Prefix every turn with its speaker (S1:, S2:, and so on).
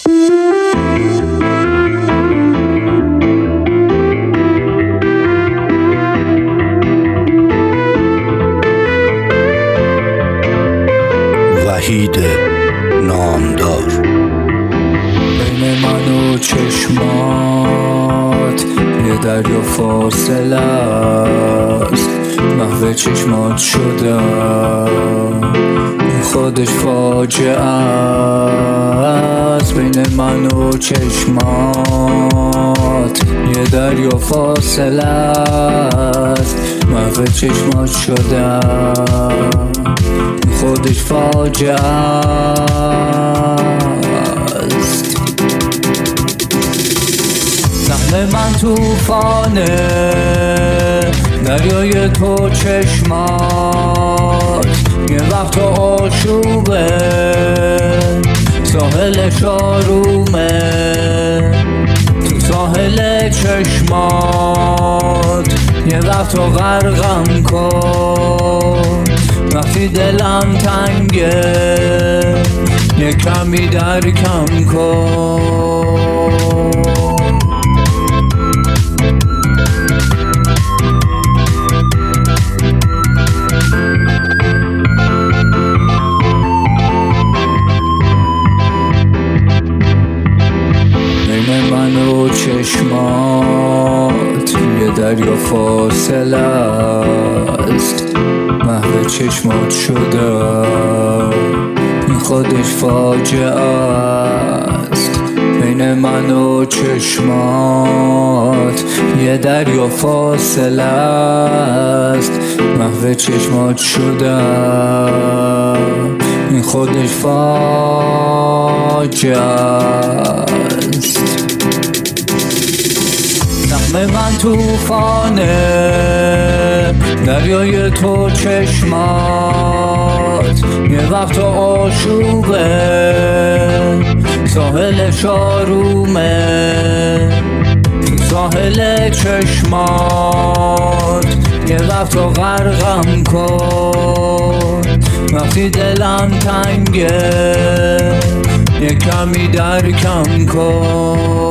S1: وحید نامدار.
S2: بین من و چشمات یه دریا فاصله است، محو چشمات شدم این خودش فاجعه است. بین من و چشمات یه دریا فاصله است، محو چشمات شدم این خودش فاجعه است. صحنه من توفانه، دریای تو چشمات یه وقت آشوبه، ساحلش آرومه تو ساحل چشمات، یه وقت غرقم کن وقتی دلم تنگه، یه کمی درکم کن. من و چشمات یه دریا فاصله است، محو چشمات شدم این خودش فاجعه است. بین من و چشمات یه دریا فاصله است، محو چشمات شدم این خودش فاجعه است. زخم من توفانه، دریای تو چشمات یه وقت آشوبه، ساحلش آرومه تو ساحل چشمات، یه وقت غرقم کن وقتی دلم تنگه، یه کمی درکم کن.